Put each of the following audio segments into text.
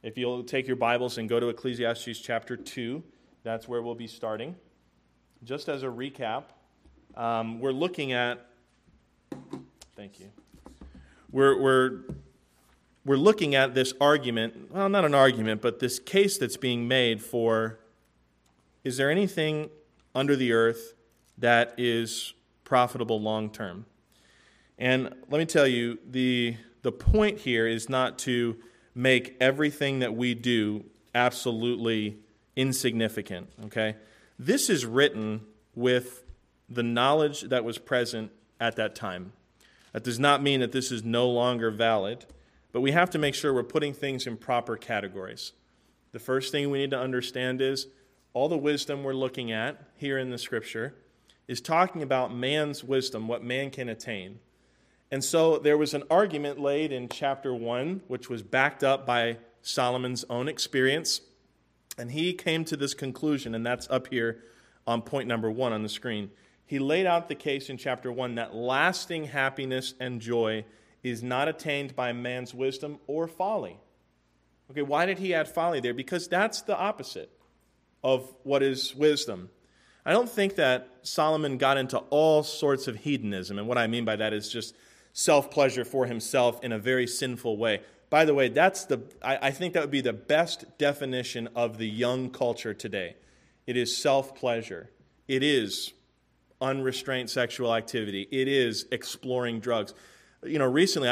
If you'll take your Bibles and go to Ecclesiastes chapter 2, that's where we'll be starting. Just as a recap, we're looking at, thank you, we're looking at this argument, well, not an argument, but this case that's being made for, is there anything under the earth that is profitable long term? And let me tell you, the point here is not to make everything that we do absolutely insignificant, okay? This is written with the knowledge that was present at that time. That does not mean that this is no longer valid, but we have to make sure we're putting things in proper categories. The first thing we need to understand is all the wisdom we're looking at here in the Scripture is talking about man's wisdom, what man can attain. And so there was an argument laid in chapter 1, which was backed up by Solomon's own experience. And he came to this conclusion, and that's up here on point number 1 on the screen. He laid out the case in chapter 1 that lasting happiness and joy is not attained by man's wisdom or folly. Okay, why did he add folly there? Because that's the opposite of what is wisdom. I don't think that Solomon got into all sorts of hedonism, and what I mean by that is just self-pleasure for himself in a very sinful way. By the way, I think that would be the best definition of the young culture today. It is self-pleasure. It is unrestrained sexual activity. It is exploring drugs. You know, recently,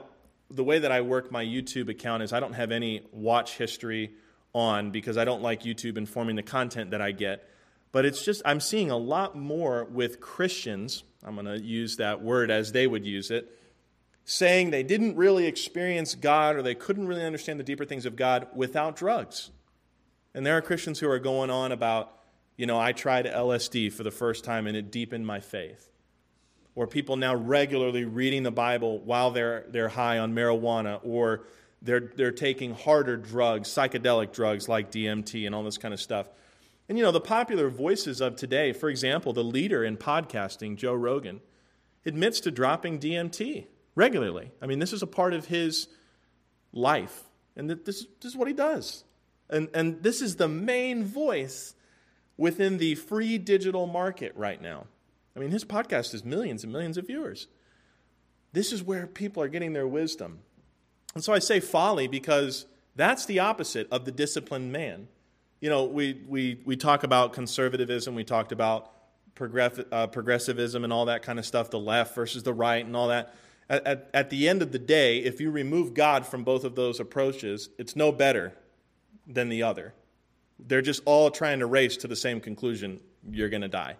the way that I work my YouTube account is I don't have any watch history on because I don't like YouTube informing the content that I get. But it's just, I'm seeing a lot more with Christians, I'm going to use that word as they would use it, saying they didn't really experience God or they couldn't really understand the deeper things of God without drugs. And there are Christians who are going on about, I tried LSD for the first time and it deepened my faith. Or people now regularly reading the Bible while they're high on marijuana, or they're taking harder drugs, psychedelic drugs like DMT and all this kind of stuff. And the popular voices of today, for example, the leader in podcasting, Joe Rogan, admits to dropping DMT regularly. I mean, this is a part of his life, and this is what he does. And this is the main voice within the free digital market right now. I mean, his podcast has millions and millions of viewers. This is where people are getting their wisdom. And so I say folly because that's the opposite of the disciplined man. We talk about conservatism, we talked about progressivism and all that kind of stuff, the left versus the right and all that. At the end of the day, if you remove God from both of those approaches, it's no better than the other. They're just all trying to race to the same conclusion: you're going to die.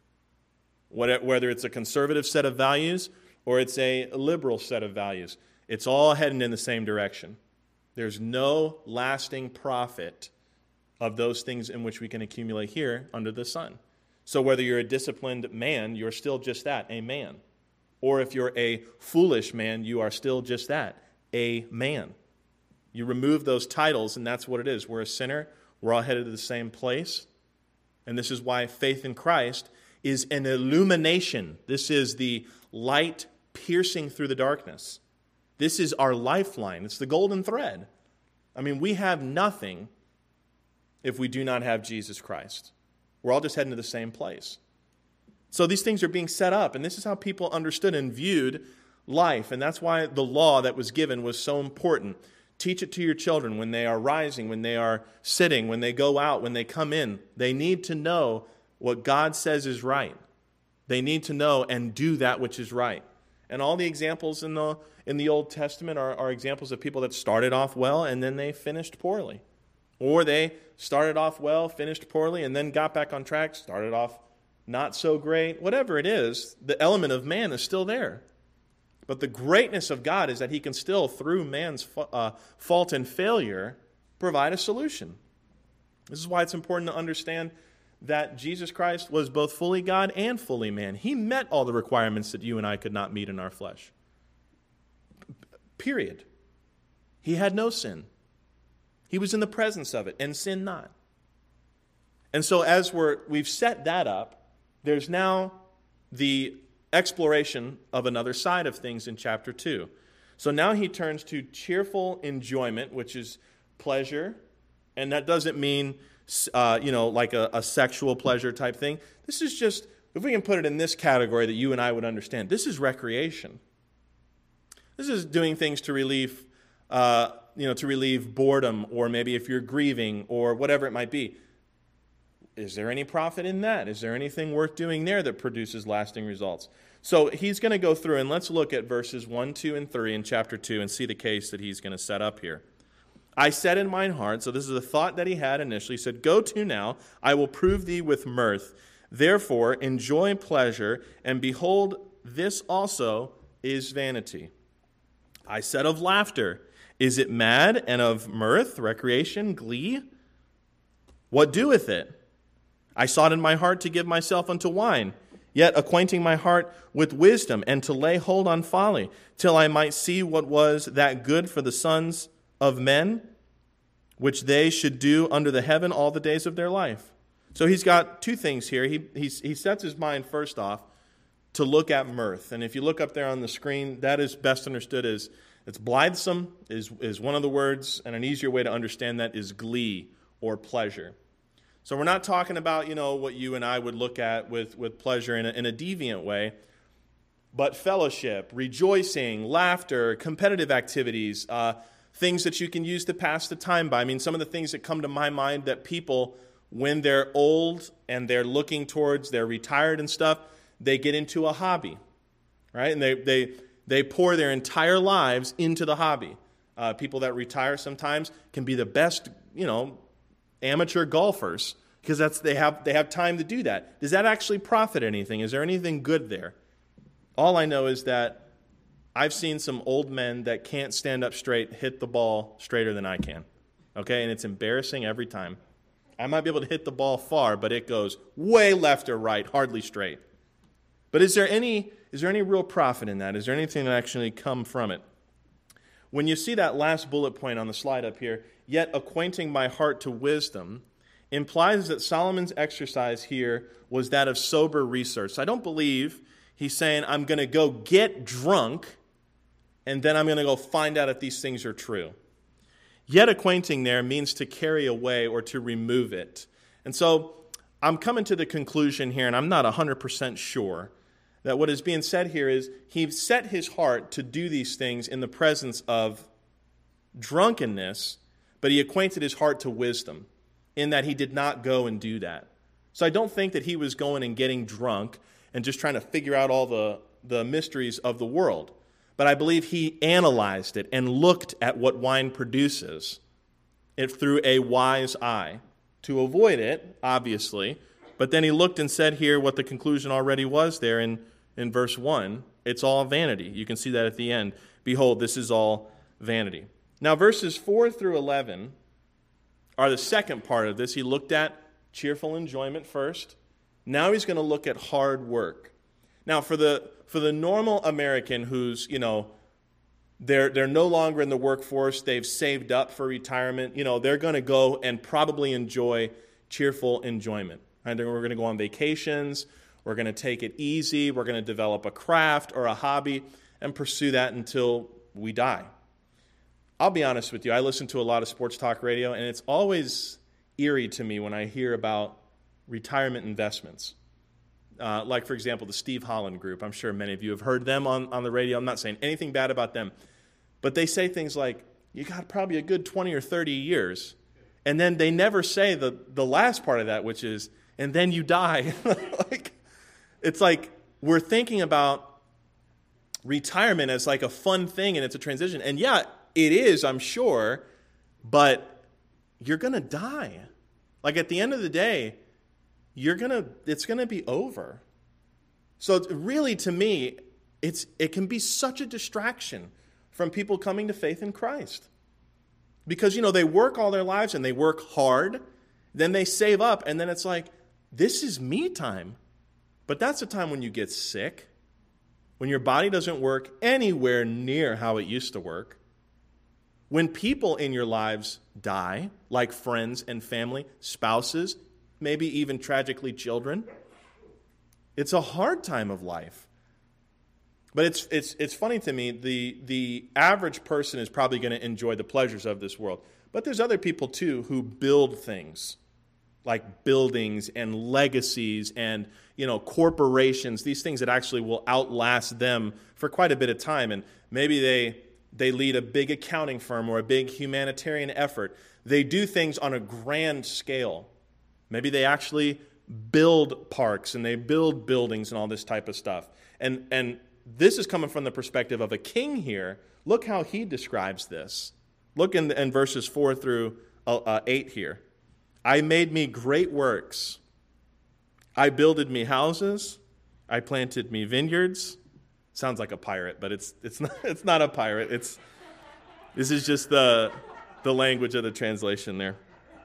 Whether it's a conservative set of values or it's a liberal set of values, it's all heading in the same direction. There's no lasting profit of those things in which we can accumulate here under the sun. So whether you're a disciplined man, you're still just that, a man. Or if you're a foolish man, you are still just that, a man. You remove those titles, and that's what it is. We're a sinner. We're all headed to the same place. And this is why faith in Christ is an illumination. This is the light piercing through the darkness. This is our lifeline. It's the golden thread. I mean, we have nothing if we do not have Jesus Christ. We're all just heading to the same place. So these things are being set up, and this is how people understood and viewed life, and that's why the law that was given was so important. Teach it to your children when they are rising, when they are sitting, when they go out, when they come in. They need to know what God says is right. They need to know and do that which is right. And all the examples in the Old Testament are examples of people that started off well and then they finished poorly. Or they started off well, finished poorly, and then got back on track, started off not so great. Whatever it is, the element of man is still there. But the greatness of God is that he can still, through man's fault and failure, provide a solution. This is why it's important to understand that Jesus Christ was both fully God and fully man. He met all the requirements that you and I could not meet in our flesh. Period. He had no sin. He was in the presence of it and sinned not. And so as we've set that up, there's now the exploration of another side of things in chapter 2. So now he turns to cheerful enjoyment, which is pleasure, and that doesn't mean, like a sexual pleasure type thing. This is just, if we can put it in this category that you and I would understand, this is recreation. This is doing things to relieve boredom, or maybe if you're grieving or whatever it might be. Is there any profit in that? Is there anything worth doing there that produces lasting results? So he's going to go through, and let's look at verses 1, 2, and 3 in chapter 2 and see the case that he's going to set up here. I said in mine heart, so this is a thought that he had initially, he said, go to now, I will prove thee with mirth. Therefore, enjoy pleasure, and behold, this also is vanity. I said of laughter, is it mad? And of mirth, recreation, glee? What doeth it? I sought in my heart to give myself unto wine, yet acquainting my heart with wisdom, and to lay hold on folly, till I might see what was that good for the sons of men, which they should do under the heaven all the days of their life. So he's got two things here. He sets his mind first off to look at mirth. And if you look up there on the screen, that is best understood as, it's blithesome is one of the words, and an easier way to understand that is glee or pleasure. So we're not talking about, what you and I would look at with pleasure in a deviant way, but fellowship, rejoicing, laughter, competitive activities, things that you can use to pass the time by. I mean, some of the things that come to my mind that people, when they're old and they're looking towards, they're retired and stuff, they get into a hobby, right? And they pour their entire lives into the hobby. People that retire sometimes can be the best, amateur golfers, because they have time to do that. Does that actually profit anything? Is there anything good there? All I know is that I've seen some old men that can't stand up straight hit the ball straighter than I can. Okay, and it's embarrassing every time. I might be able to hit the ball far, but it goes way left or right, hardly straight. But is there any real profit in that? Is there anything that actually come from it? When you see that last bullet point on the slide up here, yet acquainting my heart to wisdom, implies that Solomon's exercise here was that of sober research. So I don't believe he's saying, I'm going to go get drunk, and then I'm going to go find out if these things are true. Yet acquainting there means to carry away or to remove it. And so I'm coming to the conclusion here, and I'm not 100% sure, that what is being said here is he set his heart to do these things in the presence of drunkenness, but he acquainted his heart to wisdom in that he did not go and do that. So I don't think that he was going and getting drunk and just trying to figure out all the mysteries of the world. But I believe he analyzed it and looked at what wine produces it through a wise eye to avoid it, obviously. But then he looked and said here what the conclusion already was there in verse 1. It's all vanity. You can see that at the end. Behold, this is all vanity. Now, verses 4 through 11 are the second part of this. He looked at cheerful enjoyment first. Now he's going to look at hard work. Now, for the normal American who's, they're no longer in the workforce, they've saved up for retirement, they're going to go and probably enjoy cheerful enjoyment. Right? We're going to go on vacations, we're going to take it easy, we're going to develop a craft or a hobby and pursue that until we die. I'll be honest with you, I listen to a lot of sports talk radio, and it's always eerie to me when I hear about retirement investments. Like, for example, the Steve Holland Group. I'm sure many of you have heard them on the radio. I'm not saying anything bad about them. But they say things like, you got probably a good 20 or 30 years. And then they never say the last part of that, which is, and then you die. It's like we're thinking about retirement as like a fun thing, and it's a transition. And yeah, it is, I'm sure, but you're going to die. Like at the end of the day, it's going to be over. So really, to me, it can be such a distraction from people coming to faith in Christ. Because, they work all their lives and they work hard, then they save up, and then it's like, this is me time. But that's a time when you get sick, when your body doesn't work anywhere near how it used to work, when people in your lives die, like friends and family, spouses, maybe even tragically children. It's a hard time of life. But it's funny to me, the average person is probably going to enjoy the pleasures of this world. But there's other people, too, who build things, like buildings and legacies and, corporations, these things that actually will outlast them for quite a bit of time. And maybe they lead a big accounting firm or a big humanitarian effort. They do things on a grand scale. Maybe they actually build parks and they build buildings and all this type of stuff. And this is coming from the perspective of a king here. Look how he describes this. Look in verses 4 through 8 here. I made me great works. I builded me houses. I planted me vineyards. Sounds like a pirate, but it's not a pirate. This is just the language of the translation there.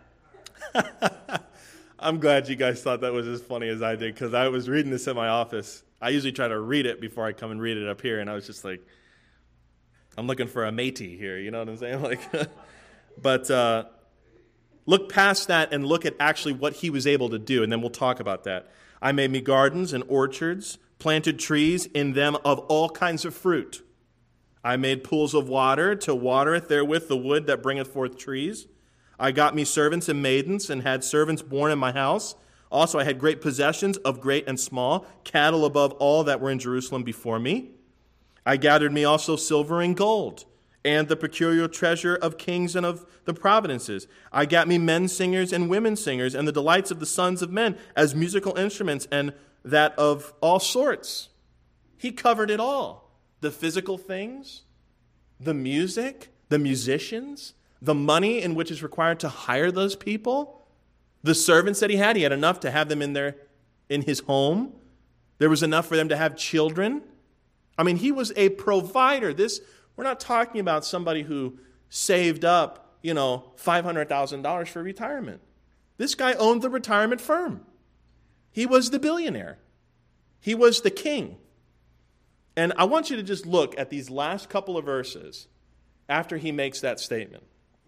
I'm glad you guys thought that was as funny as I did, because I was reading this in my office. I usually try to read it before I come and read it up here, and I was just like, I'm looking for a matey here, you know what I'm saying? But look past that and look at actually what he was able to do, and then we'll talk about that. I made me gardens and orchards, planted trees in them of all kinds of fruit. I made pools of water to watereth therewith the wood that bringeth forth trees. I got me servants and maidens, and had servants born in my house. Also I had great possessions of great and small, cattle above all that were in Jerusalem before me. I gathered me also silver and gold, and the peculiar treasure of kings and of the providences. I got me men singers and women singers, and the delights of the sons of men as musical instruments, and that of all sorts. He covered it all. The physical things, the music, the musicians, the money in which is required to hire those people, the servants that he had enough to have them in his home. There was enough for them to have children. I mean, he was a provider. We're not talking about somebody who saved up, $500,000 for retirement. This guy owned the retirement firm. He was the billionaire. He was the king. And I want you to just look at these last couple of verses after he makes that statement.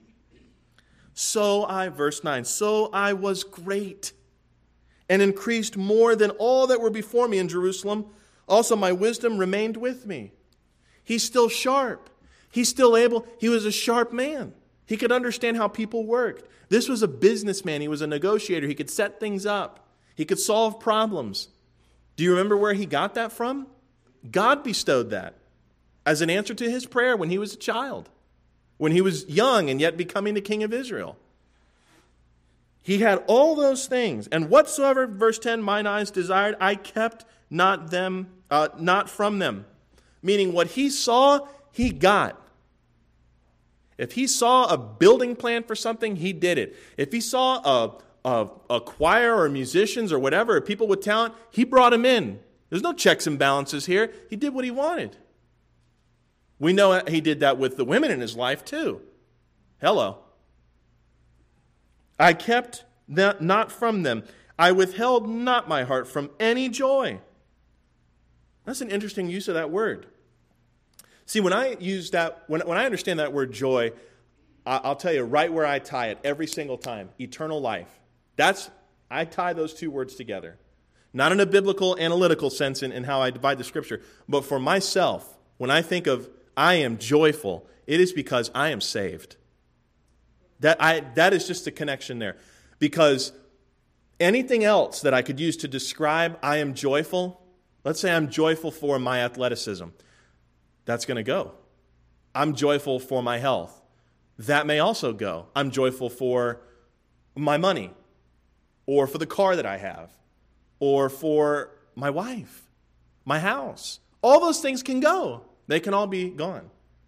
Verse 9, so I was great and increased more than all that were before me in Jerusalem. Also my wisdom remained with me. He's still sharp. He's still able. He was a sharp man. He could understand how people worked. This was a businessman. He was a negotiator. He could set things up. He could solve problems. Do you remember where he got that from? God bestowed that as an answer to his prayer when he was a child, when he was young and yet becoming the king of Israel. He had all those things. And whatsoever, verse 10, mine eyes desired, I kept not from them. Meaning what he saw, he got. If he saw a building plan for something, he did it. If he saw a choir or musicians or whatever, or people with talent, he brought them in. There's no checks and balances here. He did what he wanted. We know he did that with the women in his life too. Hello. I kept not from them. I withheld not my heart from any joy. That's an interesting use of that word. See, when I use that, when I understand that word joy, I'll tell you right where I tie it every single time. Eternal life. I tie those two words together. Not in a biblical, analytical sense in how I divide the scripture, but for myself, when I think of I am joyful, it is because I am saved. That is just a connection there. Because anything else that I could use to describe I am joyful, let's say I'm joyful for my athleticism, that's going to go. I'm joyful for my health. That may also go. I'm joyful for my money, or for the car that I have, or for my wife, my house. All those things can go. They can all be gone.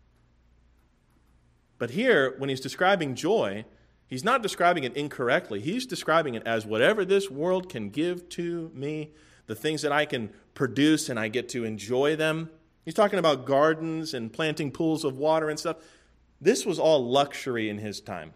But here, when he's describing joy, he's not describing it incorrectly. He's describing it as whatever this world can give to me, the things that I can produce and I get to enjoy them. He's talking about gardens and planting pools of water and stuff. This was all luxury in his time.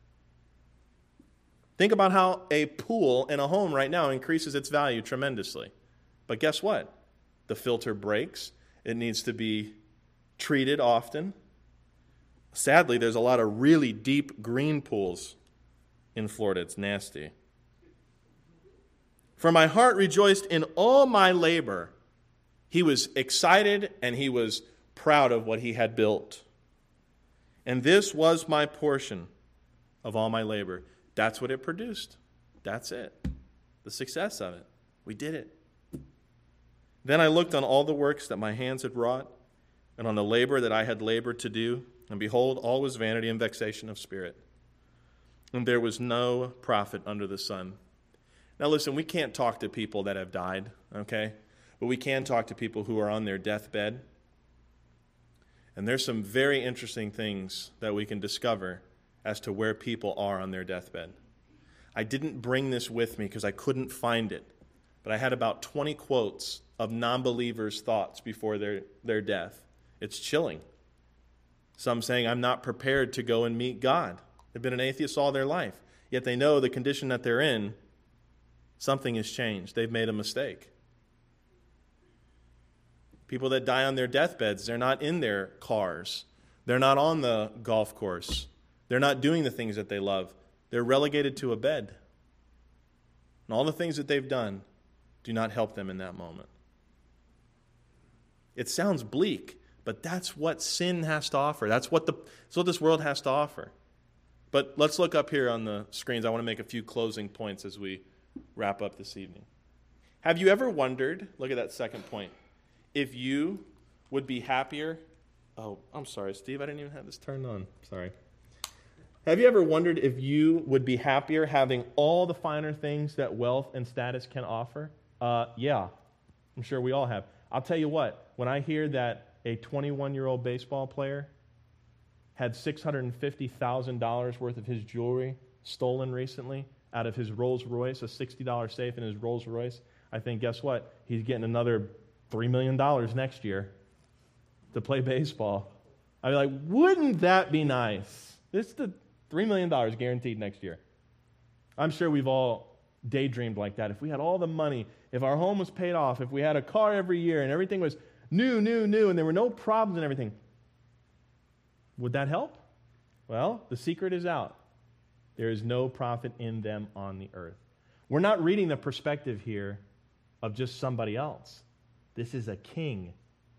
Think about how a pool in a home right now increases its value tremendously. But guess what? The filter breaks. It needs to be treated often. Sadly, there's a lot of really deep green pools in Florida. It's nasty. For my heart rejoiced in all my labor. He was excited and he was proud of what he had built. And this was my portion of all my labor. That's what it produced. That's it. The success of it. We did it. Then I looked on all the works that my hands had wrought, and on the labor that I had labored to do, and behold, all was vanity and vexation of spirit. And there was no profit under the sun. Now listen, we can't talk to people that have died, okay? But we can talk to people who are on their deathbed. And there's some very interesting things that we can discover as to where people are on their deathbed. I didn't bring this with me because I couldn't find it. But I had about 20 quotes of non-believers' thoughts before their death. It's chilling. Some saying, I'm not prepared to go and meet God. They've been an atheist all their life. Yet they know the condition that they're in, something has changed. They've made a mistake. People that die on their deathbeds, they're not in their cars. They're not on the golf course. They're not doing the things that they love. They're relegated to a bed. And all the things that they've done do not help them in that moment. It sounds bleak, but that's what sin has to offer. That's what this world has to offer. But let's look up here on the screens. I want to make a few closing points as we wrap up this evening. Have you ever wondered, look at that second point, if you would be happier? Oh, I'm sorry, Steve, I didn't even have this turned on. Sorry. Have you ever wondered if you would be happier having all the finer things that wealth and status can offer? Yeah, I'm sure we all have. I'll tell you what, when I hear that a 21-year-old baseball player had $650,000 worth of his jewelry stolen recently out of his Rolls Royce, a $60 safe in his Rolls Royce, I think, guess what? He's getting another $3 million next year to play baseball. I'd be like, wouldn't that be nice? This is the $3 million guaranteed next year. I'm sure we've all daydreamed like that. If we had all the money, if our home was paid off, if we had a car every year and everything was new, and there were no problems and everything, would that help? Well, the secret is out. There is no profit in them on the earth. We're not reading the perspective here of just somebody else. This is a king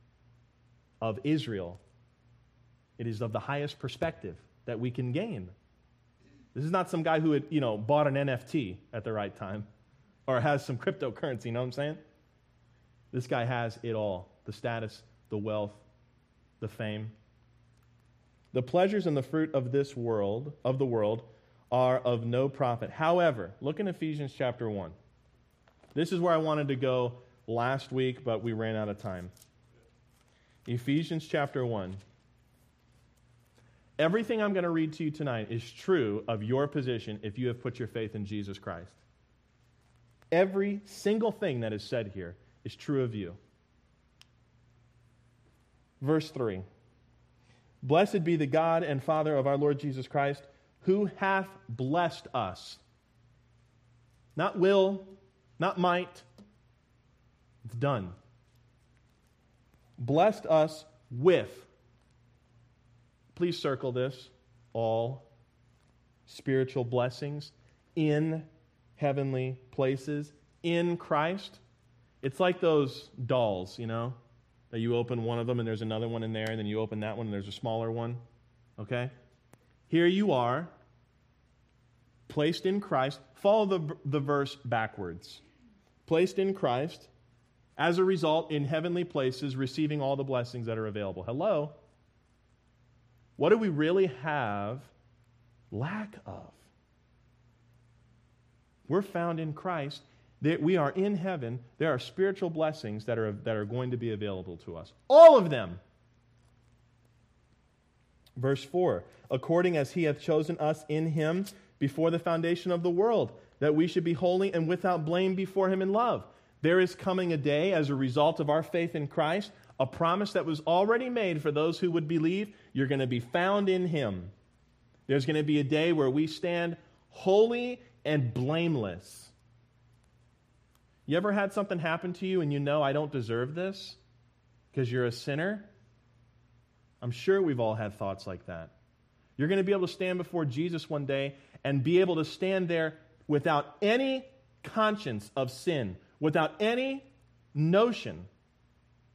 of Israel. It is of the highest perspective that we can gain. This is not some guy who had, bought an NFT at the right time or has some cryptocurrency, you know what I'm saying? This guy has it all, the status, the wealth, the fame. The pleasures and the fruit of the world, are of no profit. However, look in Ephesians chapter 1. This is where I wanted to go last week, but we ran out of time. Ephesians chapter 1. Everything I'm going to read to you tonight is true of your position if you have put your faith in Jesus Christ. Every single thing that is said here is true of you. Verse 3. Blessed be the God and Father of our Lord Jesus Christ, who hath blessed us. Not will, not might. It's done. Blessed us with, please circle this, all spiritual blessings in heavenly places in Christ. It's like those dolls, that you open one of them and there's another one in there, and then you open that one and there's a smaller one. Okay? Here you are, placed in Christ. Follow the verse backwards. Placed in Christ, as a result, in heavenly places, receiving all the blessings that are available. Hello? What do we really have lack of? We're found in Christ. We are in heaven. There are spiritual blessings that are going to be available to us. All of them. Verse 4, according as he hath chosen us in him before the foundation of the world, that we should be holy and without blame before him in love. There is coming a day, as a result of our faith in Christ, a promise that was already made for those who would believe. You're going to be found in him. There's going to be a day where we stand holy and blameless. You ever had something happen to you and I don't deserve this because you're a sinner? I'm sure we've all had thoughts like that. You're going to be able to stand before Jesus one day and be able to stand there without any conscience of sin, without any notion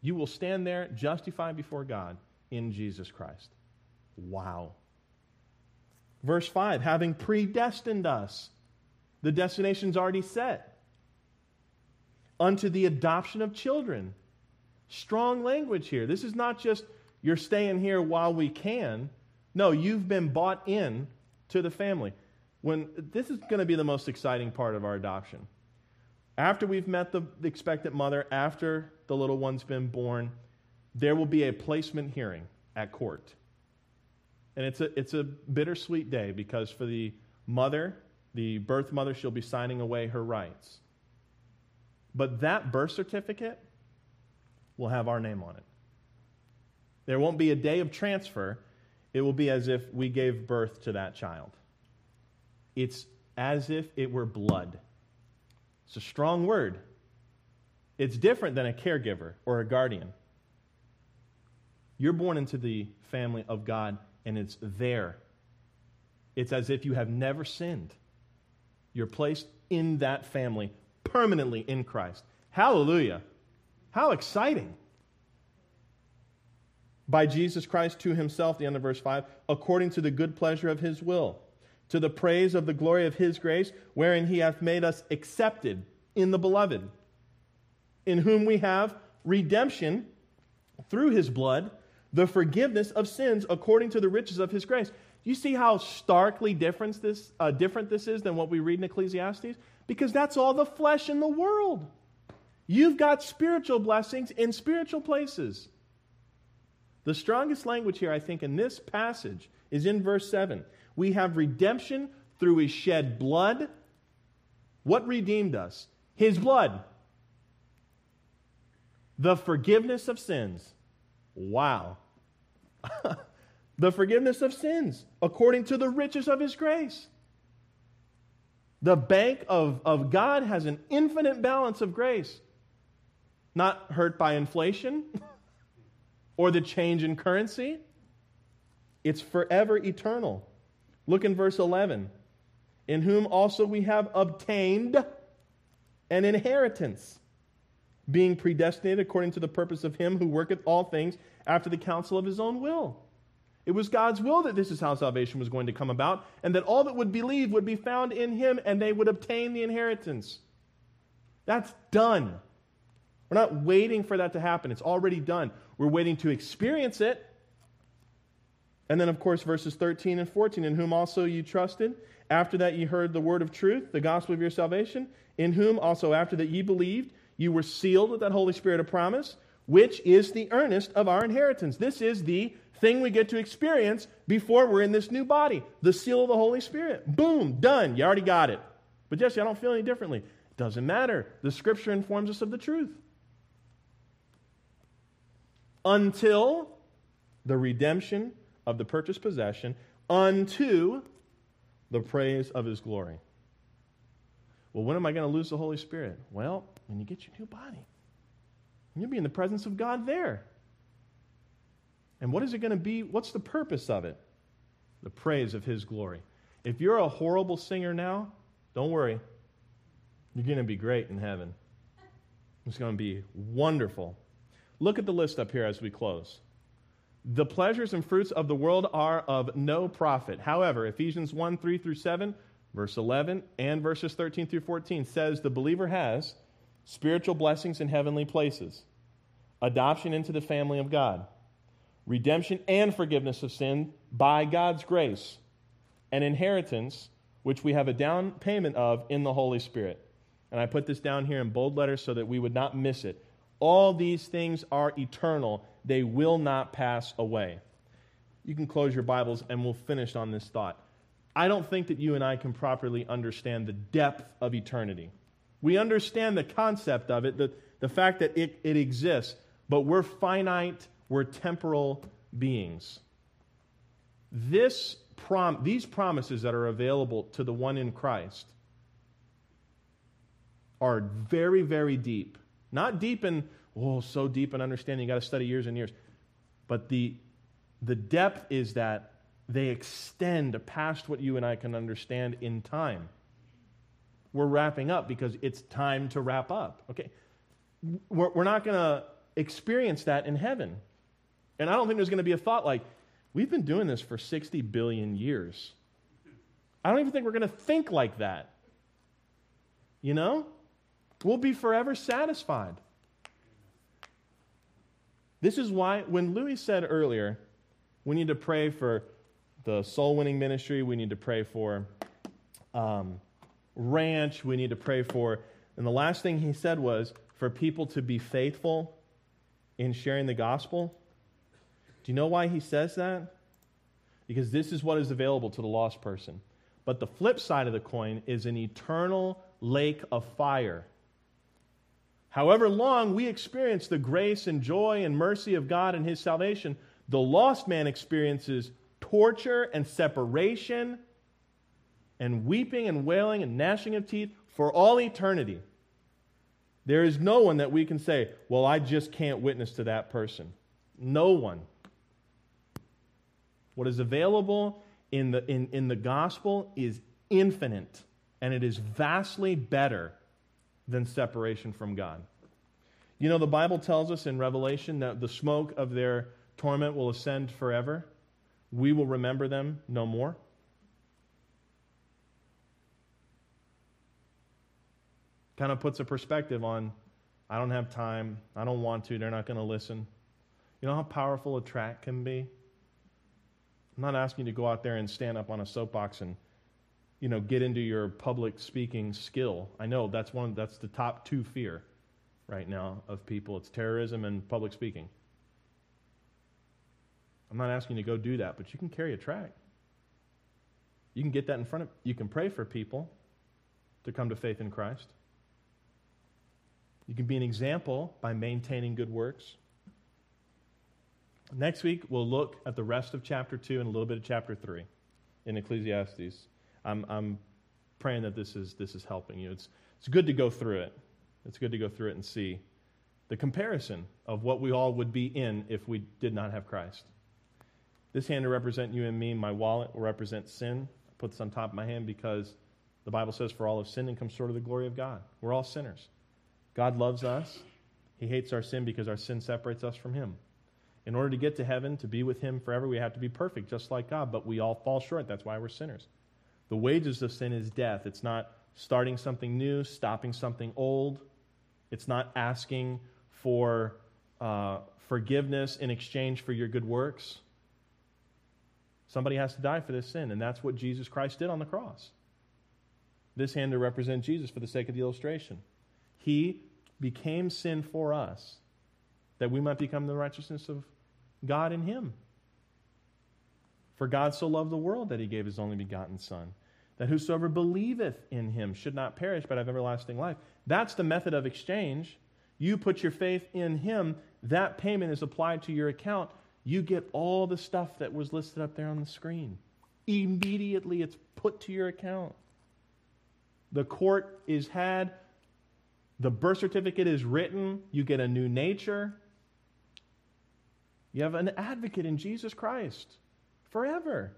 You will stand there justified before God in Jesus Christ. Wow. Verse 5, having predestined us. The destination's already set. Unto the adoption of children. Strong language here. This is not just you're staying here while we can. No, you've been bought in to the family. This is going to be the most exciting part of our adoption. After we've met the expectant mother, after the little one's been born, there will be a placement hearing at court. And it's a bittersweet day because for the mother, the birth mother, she'll be signing away her rights. But that birth certificate will have our name on it. There won't be a day of transfer. It will be as if we gave birth to that child. It's as if it were blood. It's a strong word. It's different than a caregiver or a guardian. You're born into the family of God, and it's there. It's as if you have never sinned. You're placed in that family permanently in Christ. Hallelujah. How exciting. By Jesus Christ to himself, the end of verse 5, according to the good pleasure of his will, to the praise of the glory of his grace, wherein he hath made us accepted in the beloved, in whom we have redemption through his blood, the forgiveness of sins according to the riches of his grace. Do you see how starkly different this is than what we read in Ecclesiastes? Because that's all the flesh in the world. You've got spiritual blessings in spiritual places. The strongest language here, I think, in this passage is in verse 7. We have redemption through his shed blood. What redeemed us? His blood. The forgiveness of sins. Wow. The forgiveness of sins according to the riches of his grace. The bank of God has an infinite balance of grace. Not hurt by inflation or the change in currency. It's forever eternal. Look in verse 11. In whom also we have obtained an inheritance, being predestinated according to the purpose of him who worketh all things after the counsel of his own will. It was God's will that this is how salvation was going to come about, and that all that would believe would be found in him, and they would obtain the inheritance. That's done. We're not waiting for that to happen. It's already done. We're waiting to experience it. And then, of course, verses 13 and 14, in whom also you trusted, after that ye heard the word of truth, the gospel of your salvation, in whom also after that ye believed, you were sealed with that Holy Spirit of promise, which is the earnest of our inheritance. This is the thing we get to experience before we're in this new body. The seal of the Holy Spirit. Boom, done. You already got it. But Jesse, I don't feel any differently. It doesn't matter. The Scripture informs us of the truth. Until the redemption of the purchased possession unto the praise of his glory. Well, when am I going to lose the Holy Spirit? Well, when you get your new body. You'll be in the presence of God there. And what is it going to be? What's the purpose of it? The praise of his glory. If you're a horrible singer now, don't worry. You're going to be great in heaven. It's going to be wonderful. Look at the list up here as we close. The pleasures and fruits of the world are of no profit. However, Ephesians 1, 3 through 7, verse 11, and verses 13 through 14 says the believer has spiritual blessings in heavenly places, adoption into the family of God, redemption and forgiveness of sin by God's grace, an inheritance which we have a down payment of in the Holy Spirit. And I put this down here in bold letters so that we would not miss it. All these things are eternal. They will not pass away. You can close your Bibles and we'll finish on this thought. I don't think that you and I can properly understand the depth of eternity. We understand the concept of it, the fact that it exists, but we're finite, we're temporal beings. These promises that are available to the one in Christ are very, very deep. Not deep in, so deep in understanding, you got to study years and years. But the depth is that they extend past what you and I can understand in time. We're wrapping up because it's time to wrap up. Okay, we're not going to experience that in heaven. And I don't think there's going to be a thought like, we've been doing this for 60 billion years. I don't even think we're going to think like that. You know? We'll be forever satisfied. This is why, when Louis said earlier, we need to pray for the soul-winning ministry, we need to pray for ranch, we need to pray for, and the last thing he said was, for people to be faithful in sharing the gospel. Do you know why he says that? Because this is what is available to the lost person. But the flip side of the coin is an eternal lake of fire. However long we experience the grace and joy and mercy of God and His salvation, the lost man experiences torture and separation and weeping and wailing and gnashing of teeth for all eternity. There is no one that we can say, well, I just can't witness to that person. No one. What is available in the gospel is infinite, and it is vastly better than separation from God. You know, the Bible tells us in Revelation that the smoke of their torment will ascend forever. We will remember them no more. Kind of puts a perspective on, I don't have time, I don't want to, they're not going to listen. You know how powerful a tract can be? I'm not asking you to go out there and stand up on a soapbox and, get into your public speaking skill. I know that's the top two fear right now of people. It's terrorism and public speaking. I'm not asking you to go do that, but you can carry a tract. You can get that in front of you. Can pray for people to come to faith in Christ. You can be an example by maintaining good works. Next week, we'll look at the rest of chapter 2 and a little bit of chapter 3 in Ecclesiastes. I'm praying that this is helping you. It's good to go through it. It's good to go through it and see the comparison of what we all would be in if we did not have Christ. This hand will represent you and me. My wallet will represent sin. I put this on top of my hand because the Bible says, for all have sinned and come short of the glory of God. We're all sinners. God loves us. He hates our sin because our sin separates us from Him. In order to get to heaven, to be with Him forever, we have to be perfect, just like God, but we all fall short. That's why we're sinners. The wages of sin is death. It's not starting something new, stopping something old. It's not asking for forgiveness in exchange for your good works. Somebody has to die for this sin, and that's what Jesus Christ did on the cross. This hand to represent Jesus for the sake of the illustration. He became sin for us, that we might become the righteousness of God in Him. For God so loved the world that He gave His only begotten Son, that whosoever believeth in Him should not perish but have everlasting life. That's the method of exchange. You put your faith in Him, that payment is applied to your account. You get all the stuff that was listed up there on the screen. Immediately it's put to your account. The court is had. The birth certificate is written. You get a new nature. You have an advocate in Jesus Christ forever.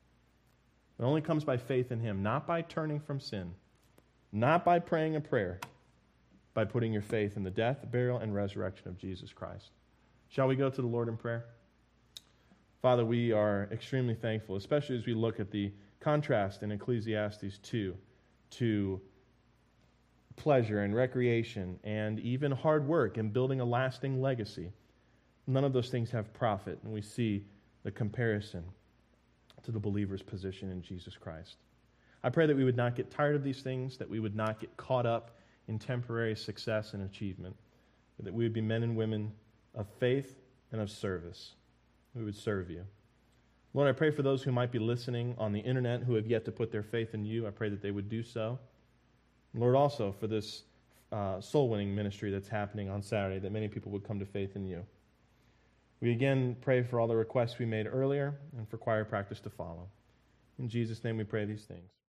It only comes by faith in Him, not by turning from sin, not by praying a prayer, by putting your faith in the death, burial, and resurrection of Jesus Christ. Shall we go to the Lord in prayer? Father, we are extremely thankful, especially as we look at the contrast in Ecclesiastes 2 to pleasure and recreation and even hard work and building a lasting legacy. None of those things have profit, and we see the comparison to the believer's position in Jesus Christ. I pray that we would not get tired of these things, that we would not get caught up in temporary success and achievement, but that we would be men and women of faith and of service. We would serve You. Lord, I pray for those who might be listening on the internet who have yet to put their faith in You. I pray that they would do so. Lord, also for this soul-winning ministry that's happening on Saturday, that many people would come to faith in You. We again pray for all the requests we made earlier and for choir practice to follow. In Jesus' name we pray these things.